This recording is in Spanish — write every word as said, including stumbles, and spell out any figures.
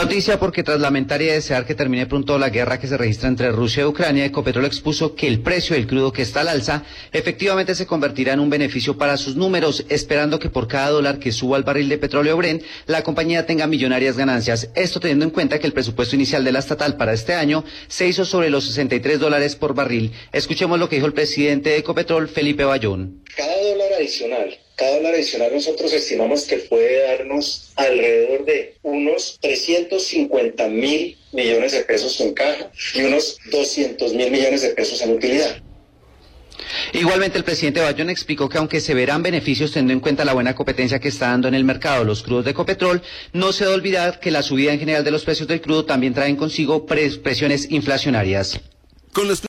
Noticia porque tras lamentar y desear que termine pronto la guerra que se registra entre Rusia y Ucrania, Ecopetrol expuso que el precio del crudo que está al alza efectivamente se convertirá en un beneficio para sus números, esperando que por cada dólar que suba el barril de petróleo Brent, la compañía tenga millonarias ganancias. Esto teniendo en cuenta que el presupuesto inicial de la estatal para este año se hizo sobre los sesenta y tres dólares por barril. Escuchemos lo que dijo el presidente de Ecopetrol, Felipe Bayón. Cada dólar adicional, cada dólar adicional nosotros estimamos que puede darnos alrededor de unos trescientos cincuenta mil millones de pesos en caja y unos doscientos mil millones de pesos en utilidad. Igualmente el presidente Bayón explicó que aunque se verán beneficios teniendo en cuenta la buena competencia que está dando en el mercado los crudos de Ecopetrol, no se debe olvidar que la subida en general de los precios del crudo también traen consigo pres- presiones inflacionarias. Con los